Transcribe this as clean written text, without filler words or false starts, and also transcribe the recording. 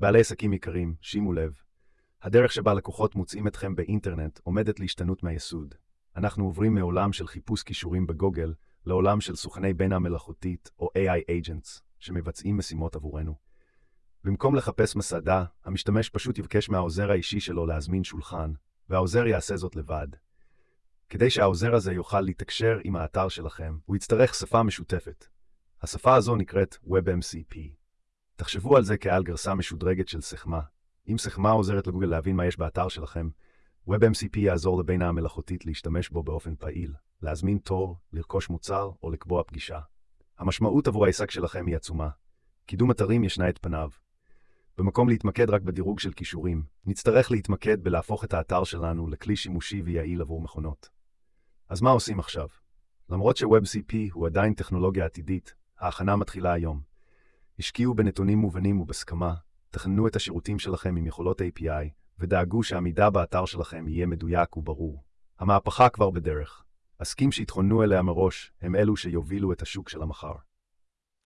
בעלי עסקים יקרים, שימו לב. הדרך שבה לקוחות מוצאים אתכם באינטרנט עומדת להשתנות מהיסוד. אנחנו עוברים מעולם של חיפוש קישורים בגוגל לעולם של סוכני בינה מלאכותית או AI agents שמבצעים משימות עבורנו. במקום לחפש מסעדה, המשתמש פשוט יבקש מהעוזר האישי שלו להזמין שולחן, והעוזר יעשה זאת לבד. כדי שהעוזר הזה יוכל לתקשר עם האתר שלכם, הוא יצטרך שפה משותפת. השפה הזו נקראת WebMCP. תחשבו על זה כעל גרסה משודרגת של סכמה. אם סכמה עוזרת לגוגל להבין מה יש באתר שלכם, WebMCP יעזור לבינה המלאכותית להשתמש בו באופן פעיל, להזמין תור, לרכוש מוצר או לקבוע פגישה. המשמעות עבור העסק שלכם היא עצומה. קידום אתרים ישנה את פניו. במקום להתמקד רק בדירוג של קישורים, נצטרך להתמקד בלהפוך את האתר שלנו לכלי שימושי ויעיל עבור מכונות. אז מה עושים עכשיו? למרות ש-WebMCP הוא עדיין טכנולוגיה עתידית, ההכנה מתחילה היום. השקיעו בנתונים מובנים ובסכמה, תכננו את השירותים שלכם עם יכולות API, ודאגו שהמידע באתר שלכם יהיה מדויק וברור. המהפכה כבר בדרך. עסקים שהתכוננו אליה מראש הם אלו שיובילו את השוק של המחר.